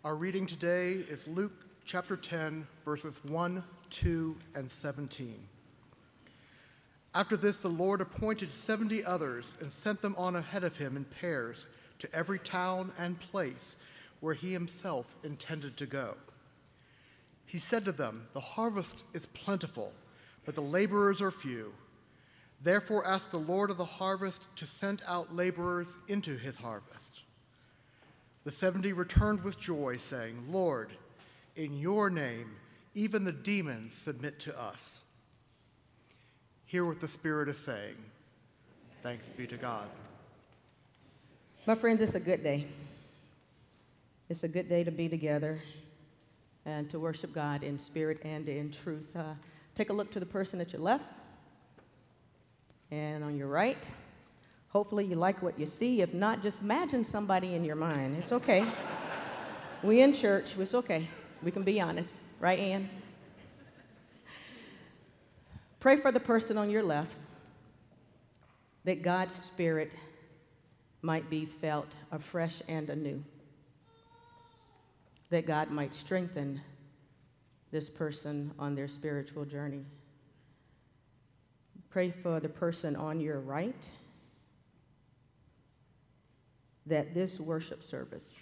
Our reading today is Luke chapter 10, verses 1, 2, and 17. After this, the Lord appointed 70 others and sent them on ahead of him in pairs to every town and place where he himself intended to go. He said to them, "The harvest is plentiful, but the laborers are few. Therefore ask the Lord of the harvest to send out laborers into his harvest." The 70 returned with joy, saying, "Lord, in your name even the demons submit to us." Hear what the Spirit is saying. Thanks be to God. My friends, it's a good day. It's a good day to be together and to worship God in spirit and in truth. Take a look to the person at your left and on your right. Hopefully you like what you see. If not, just imagine somebody in your mind. It's okay. We in church. It's okay. We can be honest. Right, Ann? Pray for the person on your left that God's Spirit might be felt afresh and anew, that God might strengthen this person on their spiritual journey. Pray for the person on your right that this worship service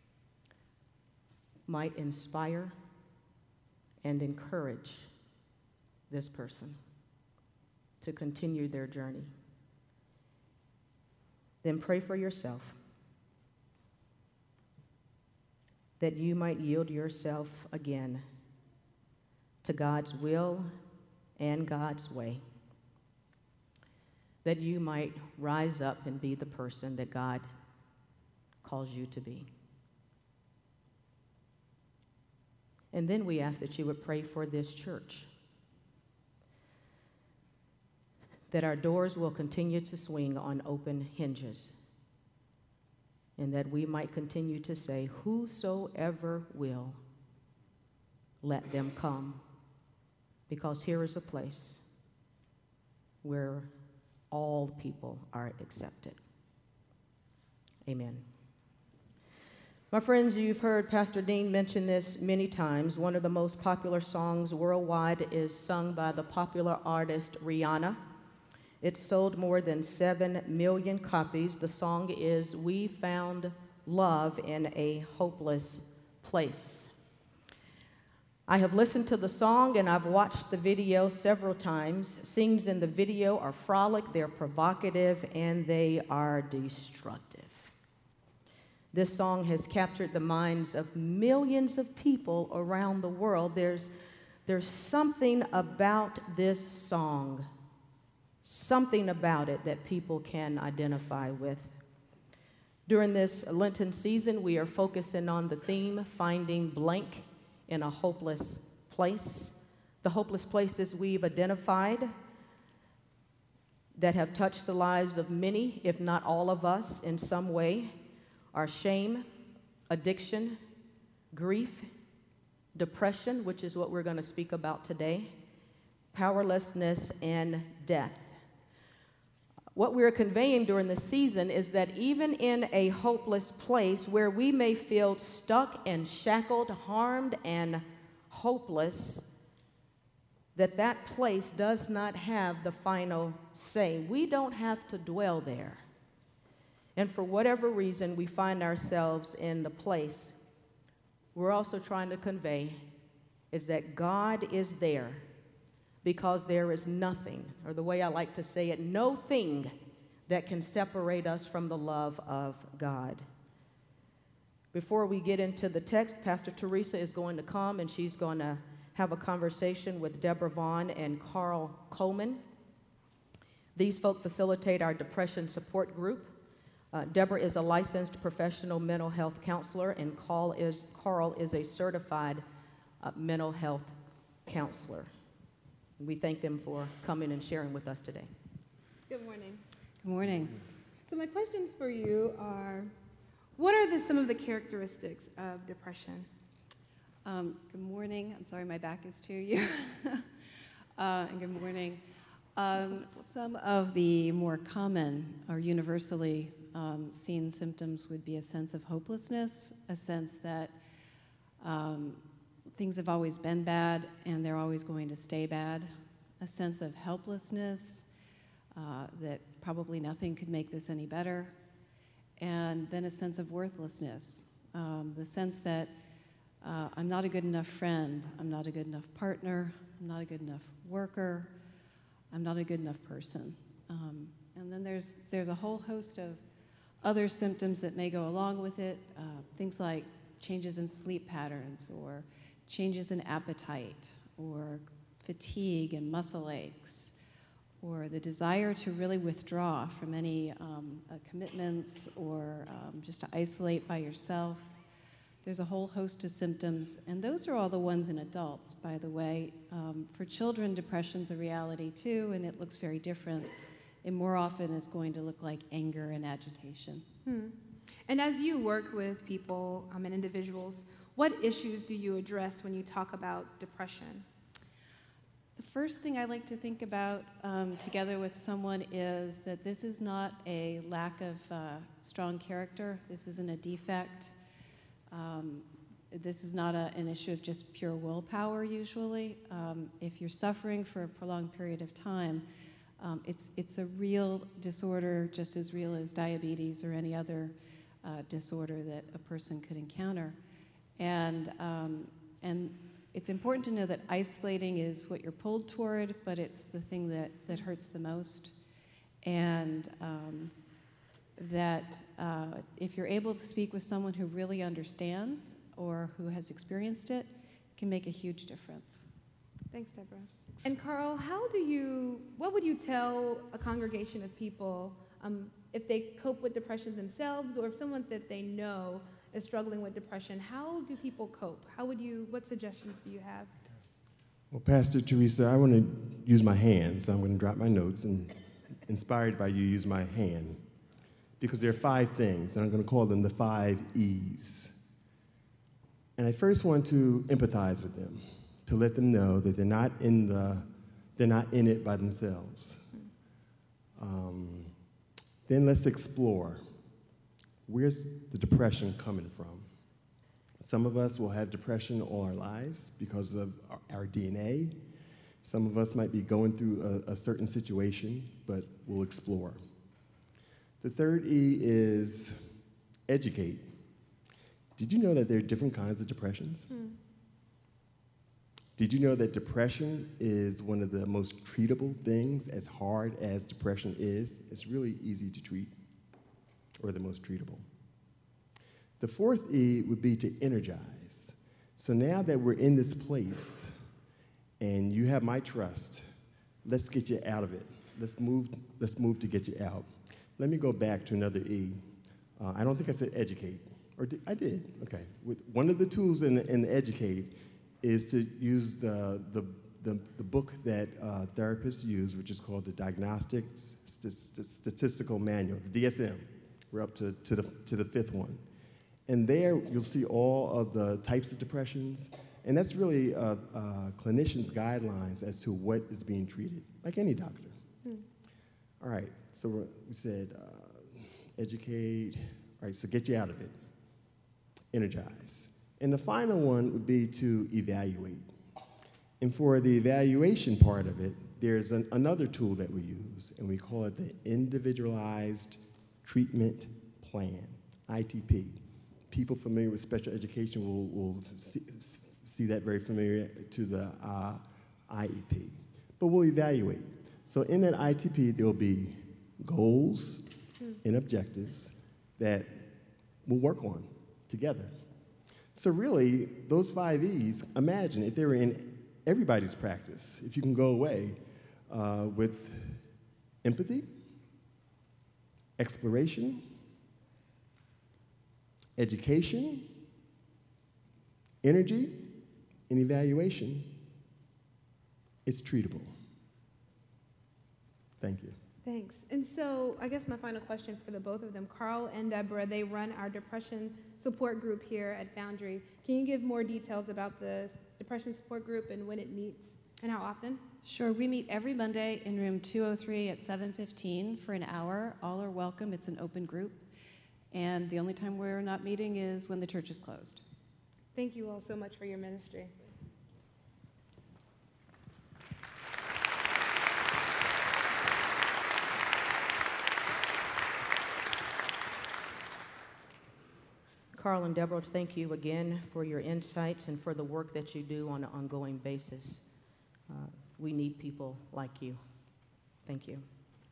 might inspire and encourage this person to continue their journey. Then pray for yourself that you might yield yourself again to God's will and God's way, that you might rise up and be the person that God calls you to be. And then we ask that you would pray for this church, that our doors will continue to swing on open hinges, and that we might continue to say, "Whosoever will, let them come," because here is a place where all people are accepted. Amen. My friends, you've heard Pastor Dean mention this many times. One of the most popular songs worldwide is sung by the popular artist Rihanna. It sold more than 7 million copies. The song is "We Found Love in a Hopeless Place." I have listened to the song and I've watched the video several times. Scenes in the video are frolic, they're provocative, and they are destructive. This song has captured the minds of millions of people around the world. There's something about this song, something about it that people can identify with. During this Lenten season, we are focusing on the theme, finding blank in a hopeless place. The hopeless places we've identified that have touched the lives of many, if not all of us in some way, are shame, addiction, grief, depression, which is what we're going to speak about today, powerlessness, and death. What we're conveying during the season is that even in a hopeless place where we may feel stuck and shackled, harmed and hopeless, that place does not have the final say. We don't have to dwell there. And for whatever reason we find ourselves in the place, we're also trying to convey is that God is there because there is nothing, or the way I like to say it, no thing that can separate us from the love of God. Before we get into the text, Pastor Teresa is going to come and she's going to have a conversation with Deborah Vaughn and Carl Coleman. These folk facilitate our depression support group. Deborah is a licensed professional mental health counselor, and Carl is a certified mental health counselor. We thank them for coming and sharing with us today. Good morning. Good morning. So my questions for you are, what are some of the characteristics of depression? Good morning. I'm sorry, my back is to you. And good morning. Some of the more common or universally seen symptoms would be a sense of hopelessness, a sense that Things have always been bad, and they're always going to stay bad. A sense of helplessness, that probably nothing could make this any better. And then a sense of worthlessness, the sense that I'm not a good enough friend, I'm not a good enough partner, I'm not a good enough worker, I'm not a good enough person. And then there's a whole host of other symptoms that may go along with it, things like changes in sleep patterns, or changes in appetite, or fatigue and muscle aches, or the desire to really withdraw from any commitments, or just to isolate by yourself. There's a whole host of symptoms, and those are all the ones in adults, by the way. For children, depression's a reality too, and it looks very different. It more often is going to look like anger and agitation. And as you work with people and individuals, what issues do you address when you talk about depression? The first thing I like to think about together with someone is that this is not a lack of strong character. This isn't a defect. This is not an issue of just pure willpower, usually. If you're suffering for a prolonged period of time, it's a real disorder, just as real as diabetes or any other disorder that a person could encounter. And it's important to know that isolating is what you're pulled toward, but it's the thing that hurts the most. And that if you're able to speak with someone who really understands or who has experienced it, it can make a huge difference. Thanks, Deborah. And Carl, what would you tell a congregation of people if they cope with depression themselves, or if someone that they know is struggling with depression? How do people cope? What suggestions do you have? Well, Pastor Teresa, I want to use my hand, so I'm going to drop my notes and, inspired by you, use my hand. Because there are 5 things, and I'm going to call them the 5 E's. And I first want to empathize with them, to let them know that they're not in it by themselves. Then let's explore. Where's the depression coming from? Some of us will have depression all our lives because of our DNA. Some of us might be going through a certain situation, but we'll explore. The third E is educate. Did you know that there are different kinds of depressions? Did you know that depression is one of the most treatable things? As hard as depression is, it's really easy to treat, or the most treatable. The fourth E would be to energize. So now that we're in this place and you have my trust, let's get you out of it. Let's move to get you out. Let me go back to another E. I don't think I said educate, or I did. Okay. One of the tools in the educate is to use the book that therapists use, which is called the Diagnostic Statistical Manual, the DSM. We're up to the 5th one. And there you'll see all of the types of depressions, and that's really clinicians' guidelines as to what is being treated, like any doctor. All right, so we said educate. All right, so get you out of it. Energize. And the final one would be to evaluate. And for the evaluation part of it, there's another tool that we use, and we call it the Individualized Treatment Plan, ITP. People familiar with special education will see that very familiar to the IEP. But we'll evaluate. So in that ITP, there'll be goals and objectives that we'll work on together. So really, those 5 E's, imagine if they were in everybody's practice, if you can go away with empathy, exploration, education, energy, and evaluation, it's treatable. Thank you. Thanks. And so I guess my final question for the both of them, Carl and Deborah, they run our depression support group here at Foundry. Can you give more details about the depression support group and when it meets and how often? Sure. We meet every Monday in room 203 at 7:15 for an hour. All are welcome. It's an open group. And the only time we're not meeting is when the church is closed. Thank you all so much for your ministry. Carl and Deborah, thank you again for your insights and for the work that you do on an ongoing basis. We need people like you. Thank you.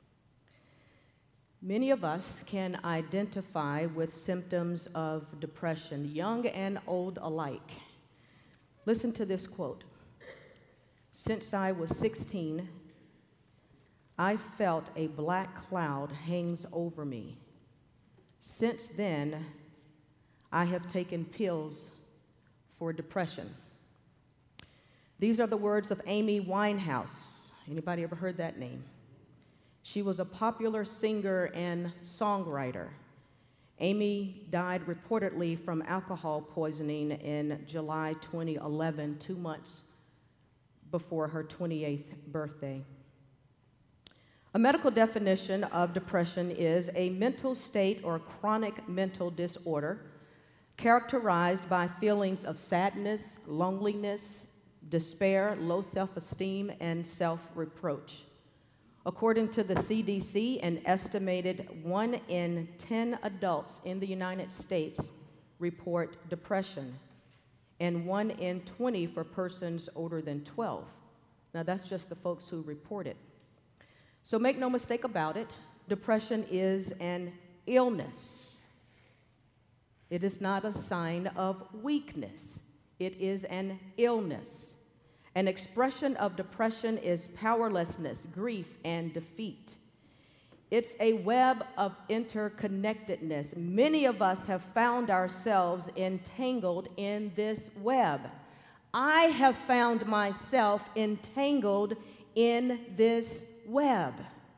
Many of us can identify with symptoms of depression, young and old alike. Listen to this quote. Since I was 16, I felt a black cloud hangs over me. Since then, I have taken pills for depression. These are the words of Amy Winehouse. Anybody ever heard that name? She was a popular singer and songwriter. Amy died reportedly from alcohol poisoning in July 2011, 2 months before her 28th birthday. A medical definition of depression is a mental state or chronic mental disorder characterized by feelings of sadness, loneliness, despair, low self-esteem, and self-reproach. According to the CDC, an estimated 1 in 10 adults in the United States report depression, and 1 in 20 for persons older than 12. Now, that's just the folks who report it. So make no mistake about it, depression is an illness. It is not a sign of weakness. It is an illness. An expression of depression is powerlessness, grief, and defeat. It's a web of interconnectedness. Many of us have found ourselves entangled in this web. I have found myself entangled in this web.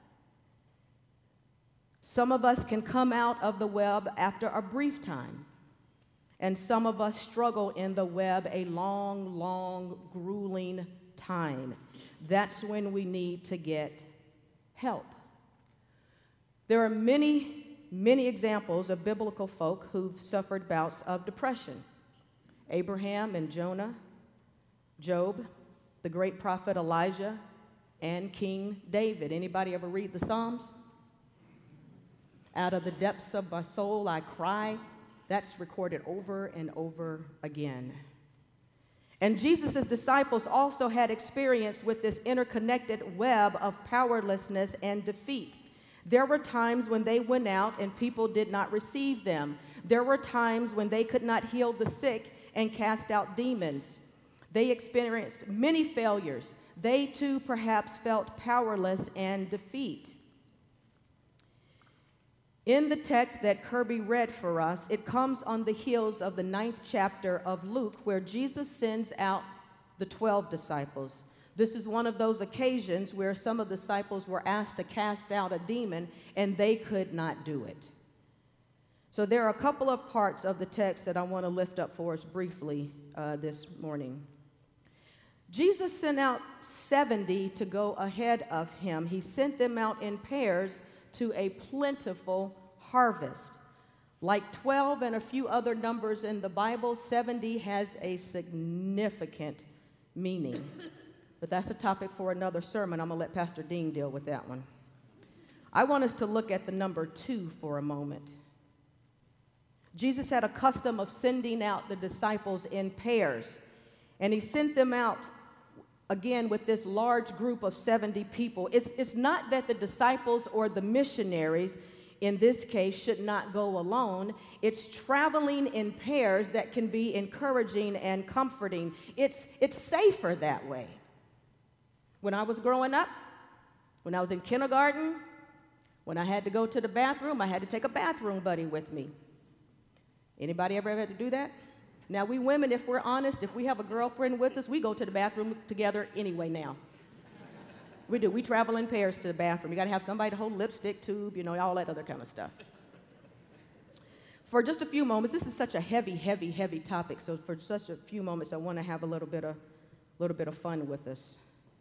Some of us can come out of the web after a brief time, and some of us struggle in the web a long, long, grueling time. That's when we need to get help. There are many, many examples of biblical folk who've suffered bouts of depression. Abraham and Jonah, Job, the great prophet Elijah, and King David. Anybody ever read the Psalms? Out of the depths of my soul I cry. That's recorded over and over again. And Jesus' disciples also had experience with this interconnected web of powerlessness and defeat. There were times when they went out and people did not receive them. There were times when they could not heal the sick and cast out demons. They experienced many failures. They too perhaps felt powerless and defeat. In the text that Kirby read for us, it comes on the heels of the 9th chapter of Luke, where Jesus sends out the 12 disciples. This is one of those occasions where some of the disciples were asked to cast out a demon, and they could not do it. So there are a couple of parts of the text that I want to lift up for us briefly this morning. Jesus sent out 70 to go ahead of him. He sent them out in pairs to a plentiful harvest. Like 12 and a few other numbers in the Bible, 70 has a significant meaning. But that's a topic for another sermon. I'm going to let Pastor Dean deal with that one. I want us to look at the number 2 for a moment. Jesus had a custom of sending out the disciples in pairs, and he sent them out again with this large group of 70 people. It's not that the disciples or the missionaries in this case should not go alone. It's traveling in pairs that can be encouraging and comforting. It's safer that way. When I was growing up, when I was in kindergarten, when I had to go to the bathroom, I had to take a bathroom buddy with me. Anybody ever had to do that? Now, we women, if we're honest, if we have a girlfriend with us, we go to the bathroom together anyway now. We do. We travel in pairs to the bathroom. You got to have somebody to hold lipstick tube, all that other kind of stuff. For just a few moments, this is such a heavy, heavy, heavy topic, so for just a few moments, I want to have a little bit of fun with this.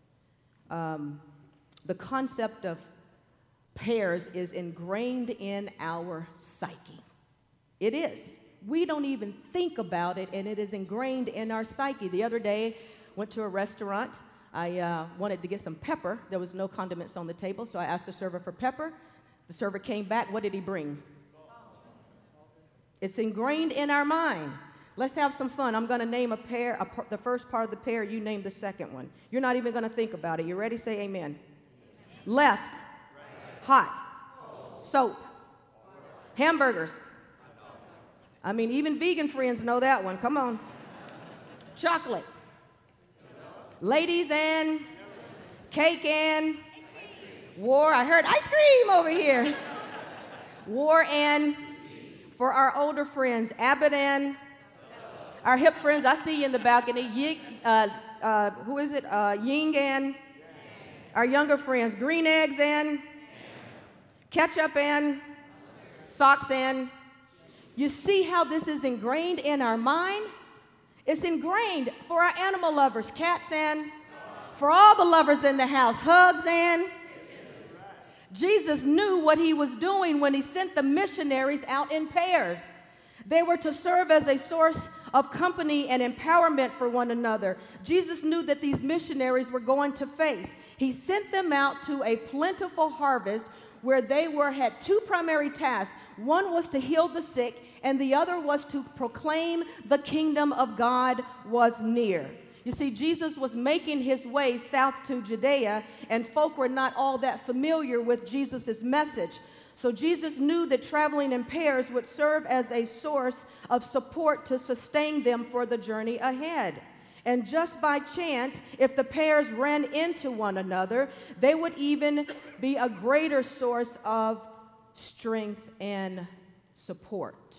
The concept of pairs is ingrained in our psyche. It is. We don't even think about it, and it is ingrained in our psyche. The other day, went to a restaurant. I wanted to get some pepper. There was no condiments on the table, so I asked the server for pepper. The server came back. What did he bring? It's ingrained in our mind. Let's have some fun. I'm going to name a pair, the first part of the pair. You name the second one. You're not even going to think about it. You ready? Say amen. Left. Hot. Soap. Hamburgers. I mean, even vegan friends know that one. Come on. Chocolate. Ladies and cake and war. I heard ice cream over here. War and, for our older friends, Abbott and, our hip friends, I see you in the balcony. Who is it? Ying and, our younger friends, green eggs and, ketchup and, socks and. You see how this is ingrained in our mind? It's ingrained for our animal lovers, cats and, for all the lovers in the house, hugs and. Jesus knew what he was doing when he sent the missionaries out in pairs. They were to serve as a source of company and empowerment for one another. Jesus knew that these missionaries were going to face. He sent them out to a plentiful harvest where they had two primary tasks. One was to heal the sick, and the other was to proclaim the kingdom of God was near. You see, Jesus was making his way south to Judea, and folk were not all that familiar with Jesus' message. So Jesus knew that traveling in pairs would serve as a source of support to sustain them for the journey ahead. And just by chance, if the pairs ran into one another, they would even be a greater source of strength and support.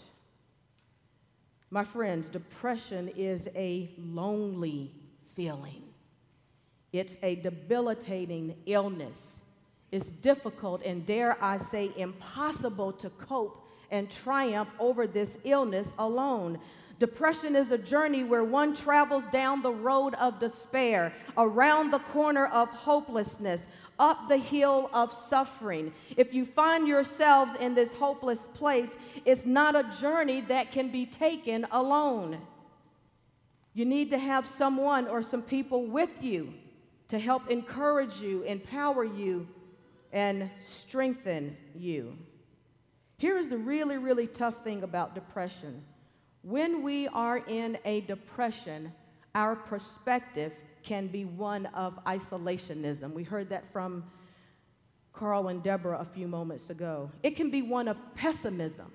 My friends, depression is a lonely feeling. It's a debilitating illness. It's difficult and, dare I say, impossible to cope and triumph over this illness alone. Depression is a journey where one travels down the road of despair, around the corner of hopelessness, up the hill of suffering. If you find yourselves in this hopeless place, it's not a journey that can be taken alone. You need to have someone or some people with you to help encourage you, empower you, and strengthen you. Here is the really, really tough thing about depression. When we are in a depression, our perspective can be one of isolationism. We heard that from Carl and Deborah a few moments ago. It can be one of pessimism.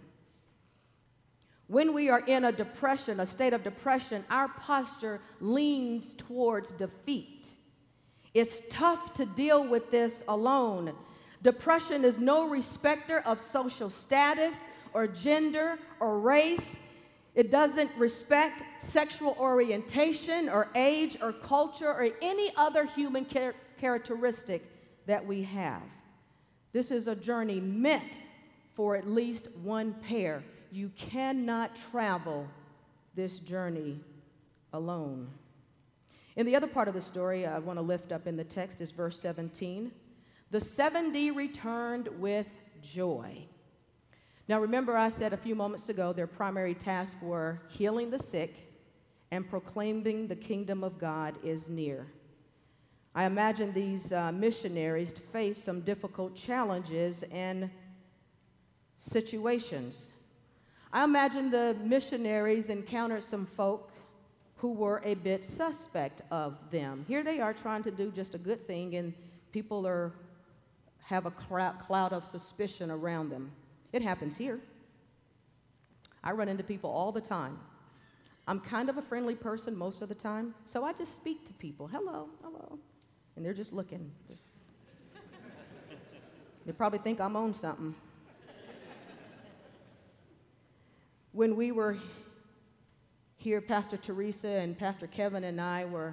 When we are in a depression, a state of depression, our posture leans towards defeat. It's tough to deal with this alone. Depression is no respecter of social status or gender or race. It doesn't respect sexual orientation or age or culture or any other human characteristic that we have. This is a journey meant for at least one pair. You cannot travel this journey alone. In the other part of the story I want to lift up in the text is verse 17. The 70 returned with joy. Now remember, I said a few moments ago their primary tasks were healing the sick and proclaiming the kingdom of God is near. I imagine these missionaries faced some difficult challenges and situations. I imagine the missionaries encountered some folk who were a bit suspect of them. Here they are trying to do just a good thing, and people have a cloud of suspicion around them. It happens here. I run into people all the time. I'm kind of a friendly person most of the time, so I just speak to people. Hello, hello. And they're just looking. They probably think I'm on something. When we were here, Pastor Teresa and Pastor Kevin and I were,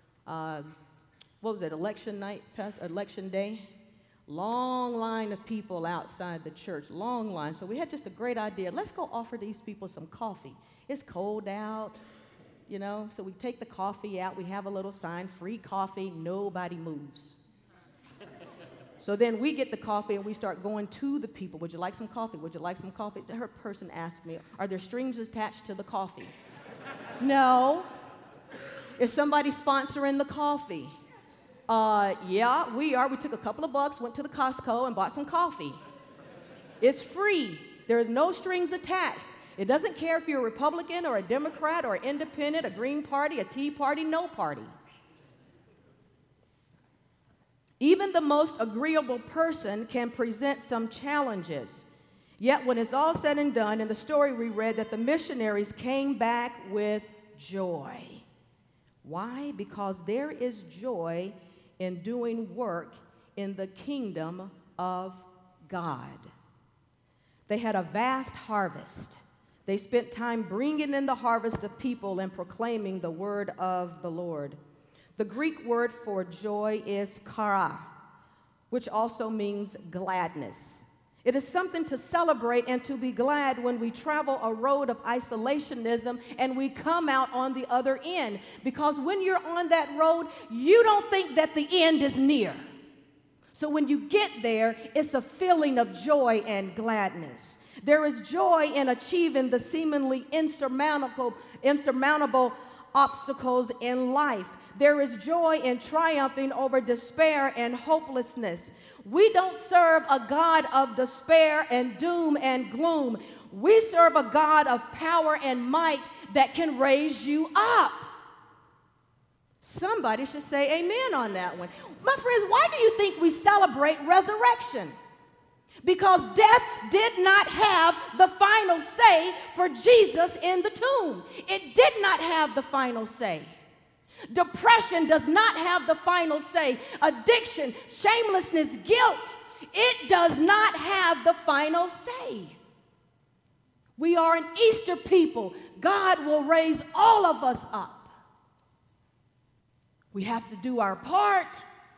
election night, election day? Long line of people outside the church, long line. So we had just a great idea. Let's go offer these people some coffee. It's cold out, you know, so we take the coffee out. We have a little sign, free coffee, nobody moves. So then we get the coffee and we start going to the people. Would you like some coffee? Would you like some coffee? Her person asked me, are there strings attached to the coffee? No. Is somebody sponsoring the coffee? Yeah, we are. We took a couple of bucks, went to the Costco and bought some coffee. It's free. There is no strings attached. It doesn't care if you're a Republican or a Democrat or an independent, a Green Party, a Tea Party, no party. Even the most agreeable person can present some challenges. Yet when it's all said and done, in the story we read that the missionaries came back with joy. Why? Because there is joy in doing work in the kingdom of God. They had a vast harvest. They spent time bringing in the harvest of people and proclaiming the word of the Lord. The Greek word for joy is chara, which also means gladness. It is something to celebrate and to be glad when we travel a road of isolationism and we come out on the other end. Because when you're on that road, you don't think that the end is near. So when you get there, it's a feeling of joy and gladness. There is joy in achieving the seemingly insurmountable obstacles in life. There is joy in triumphing over despair and hopelessness. We don't serve a God of despair and doom and gloom. We serve a God of power and might that can raise you up. Somebody should say amen on that one. My friends, why do you think we celebrate resurrection? Because death did not have the final say for Jesus in the tomb. It did not have the final say. Depression does not have the final say. Addiction, shamelessness, guilt, it does not have the final say. We are an Easter people. God will raise all of us up. We have to do our part.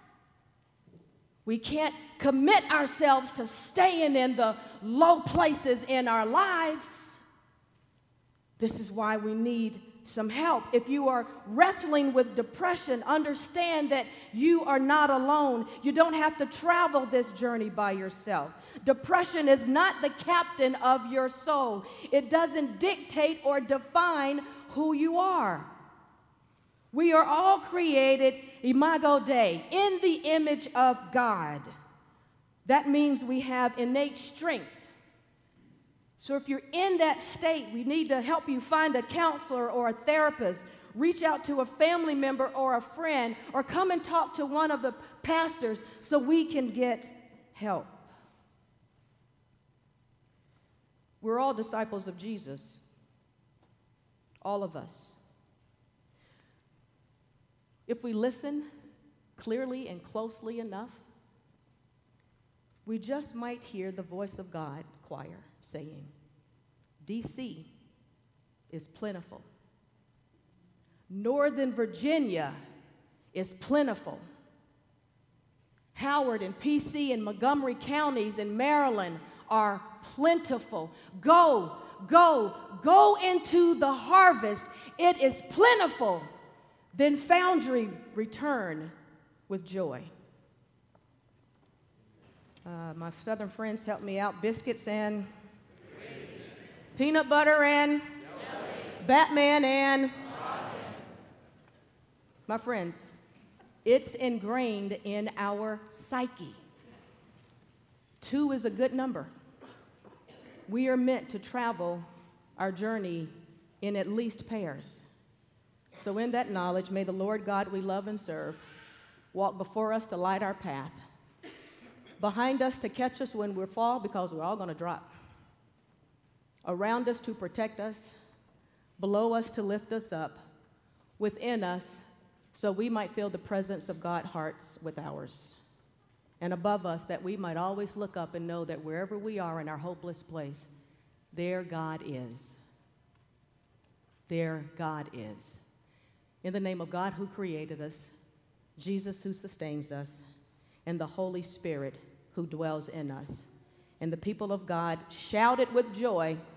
We can't commit ourselves to staying in the low places in our lives. This is why we need some help. If you are wrestling with depression, understand that you are not alone. You don't have to travel this journey by yourself. Depression is not the captain of your soul. It doesn't dictate or define who you are. We are all created imago Dei, in the image of God. That means we have innate strength. So if you're in that state, we need to help you find a counselor or a therapist. Reach out to a family member or a friend, or come and talk to one of the pastors so we can get help. We're all disciples of Jesus, all of us. If we listen clearly and closely enough, we just might hear the voice of God choir saying, DC is plentiful. Northern Virginia is plentiful. Howard and PC and Montgomery counties in Maryland are plentiful. Go into the harvest. It is plentiful. Then Foundry return with joy. My southern friends help me out. Biscuits and peanut butter and Batman and my friends, it's ingrained in our psyche. 2 is a good number. We are meant to travel our journey in at least pairs. So in that knowledge, may the Lord God we love and serve walk before us to light our path, behind us to catch us when we fall, because we're all going to drop, around us to protect us, below us to lift us up, within us so we might feel the presence of God's hearts with ours, and above us that we might always look up and know that wherever we are in our hopeless place, there God is. There God is. In the name of God who created us, Jesus who sustains us, and the Holy Spirit who dwells in us. And the people of God shouted with joy,